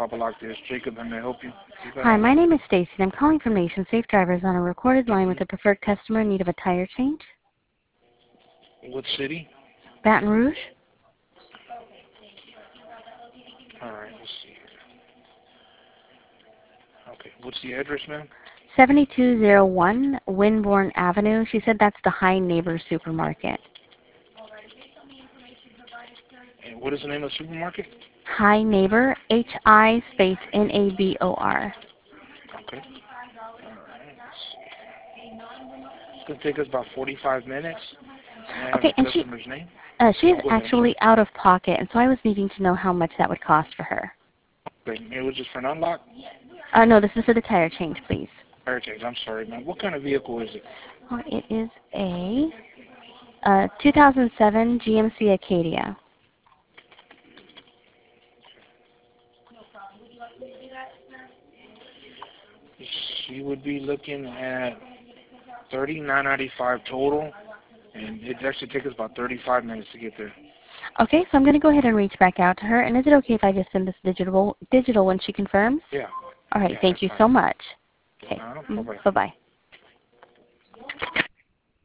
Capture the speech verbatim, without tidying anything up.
Papa Lock. This Jacob, how may I help you? Hi, my name is Stacy, and I'm calling from Nation Safe Drivers on a recorded line with a preferred customer in need of a tire change. What city? Baton Rouge. All right, let's see here. Okay, what's the address, ma'am? seventy-two oh one Winborn Avenue. She said that's the High Neighbor Supermarket. And what is the name of the supermarket? High Neighbor, H I space N A B O R. Okay. All right, let's see. It's going to take us about forty-five minutes. May I have Okay, the and she, customer's name? uh, she is Go ahead, I'm actually out of pocket, and so I was needing to know how much that would cost for her. sorry. Okay, it was just for an unlock? Uh, no, this is for the tire change, please. Tire change, I'm sorry, ma'am. What kind of vehicle is it? Oh, it is a uh, two thousand seven G M C Acadia. She would be looking at thirty-nine ninety-five total, and it actually takes us about thirty-five minutes to get there. Okay, so I'm going to go ahead and reach back out to her. And is it okay if I just send this digital digital when she confirms? Yeah. All right, Yeah, thank you that's so fine. much. Okay, Uh, mm, bye-bye. bye-bye.